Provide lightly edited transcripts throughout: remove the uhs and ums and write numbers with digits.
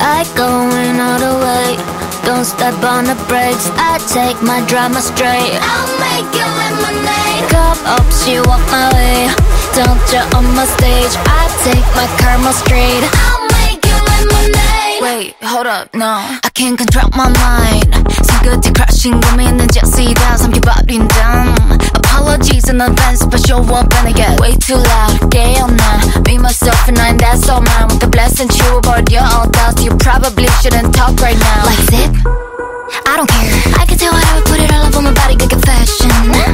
I going all the way, don't step on the brakes. I take my drama straight. I'll make you lemonade. Cup up, she walk my way. Don't you on my stage. I take my karma straight. I'll make you lemonade. Wait, hold up, no, I can't control my mind. 손끝에 crashing 고민은 jesse가 삼켜버린 damn. Apologies in advance, but show up and I get way too loud. 깨어나, me, myself and I, that's all mine. With the blessing true, but you're all doubts. You probably shouldn't talk right now. Like zip, I don't care. I can tell whatever, put it all up on my body, good fashion.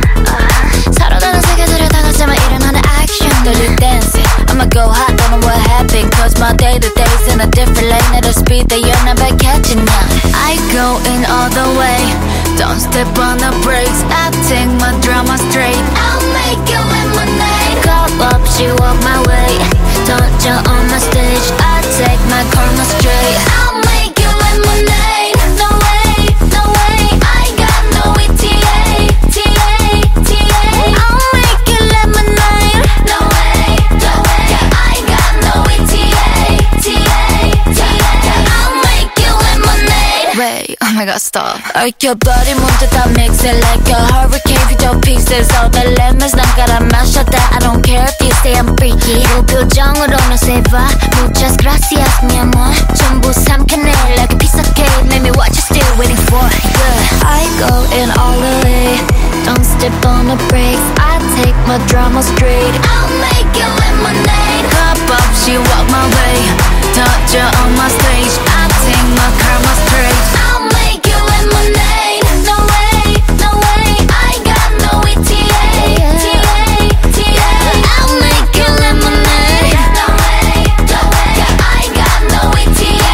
서로 다른 세계들을 다 가지마 일어나는 action. Dirty dancing, I'ma go hot, don't know what happened. Cause my day-to-day's in a different lane at a speed that you're never catching up. I go in all the way, don't step on the brakes. I take my drama straight. I'll make you lemonade. Cup up, she walk my way. Don't you on my stage. I take my karma straight. I'll make you lemonade. No way, no way. I got no ETA, TA, TA. I'll make you lemonade. No way, no way. I got no ETA, TA, TA. I'll make you lemonade. Wait, oh my god, stop. 얽혀버린 모두 다 mix it like a hurricane. Future pieces, all the lemons 난 갈아 마셨다. I don't care if you say I'm freaky. 무표정으로는 say bye. Muchas gracias, mi amor. 전부 삼켜내 like a piece of cake. Make me what you still waiting for. Yeah. I go in all the way, don't step on the brakes. I take my drama straight. I'll make you lemonade. Cup up, she walk my way. Touch her on my stage. I take my karma straight. I'll make you lemonade. No way, no way. I got no ETA, TA, TA. I'll make you lemonade. No way, no way. I got no ETA,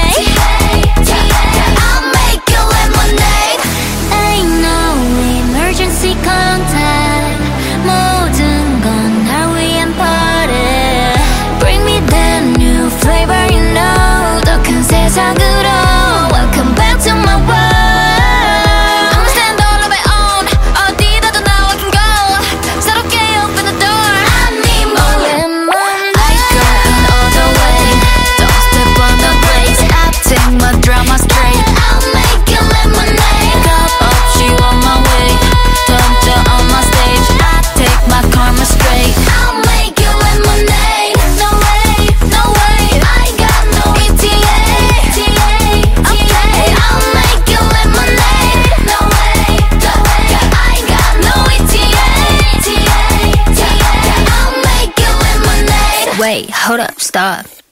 TA, TA. I'll make you lemonade. Ain't no emergency contact. 모든 건 날 위한 party. Bring me that new flavor, you know. 더 큰 세상으로. Welcome back to my world. I'ma stand all on my own. 어디다도 now I can go. 새롭게 open the door. I need more lemonade. I go in all the way. Don't step on the brakes. I take my drama straight. I'll make you lemonade. Cup up, she walk my way. Touch her on my stage. I take my karma straight. I'll make you lemonade. No way, no way. I got no ETA, TA, TA. I'll make you lemonade. No way, no way. I got no ETA, TA, TA. I'll make you lemonade. Wait, hold up, stop.